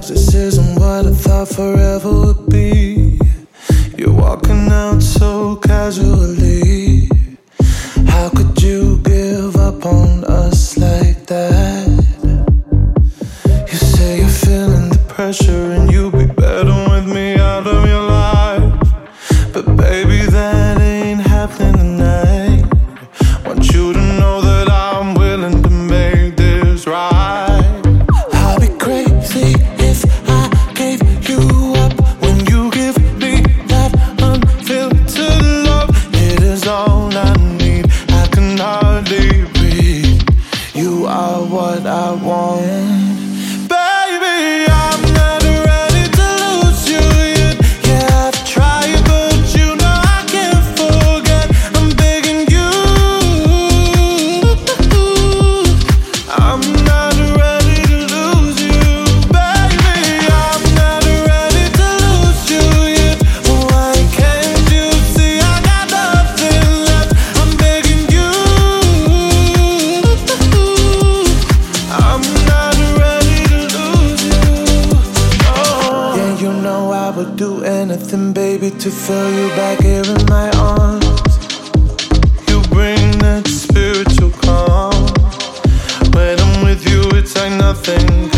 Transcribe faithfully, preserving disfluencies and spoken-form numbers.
This isn't what I thought forever would be. You're walking out so casually. How could you give up on us like that? You say you're feeling the pressure and you'll be better with me out of your life. But baby, that ain't happening tonight. Want you to know that I'm willing to make this right. I'll be crazy if I gave you up when you give me that unfiltered love. It is all I need, I can hardly breathe. You are what I want. Baby, I'm not ready to lose you yet. Yeah, I've tried, but you know I can't forget. I'm begging you. I'm not ready to lose you. Baby, I'm not ready to lose you yet. Why can't you see I got nothing left? I'm begging you. I'm not ready to lose you. Oh. Yeah, you know I would do anything, baby, to feel you back here in my arms. You bring that spiritual calm. When I'm with you, it's like nothing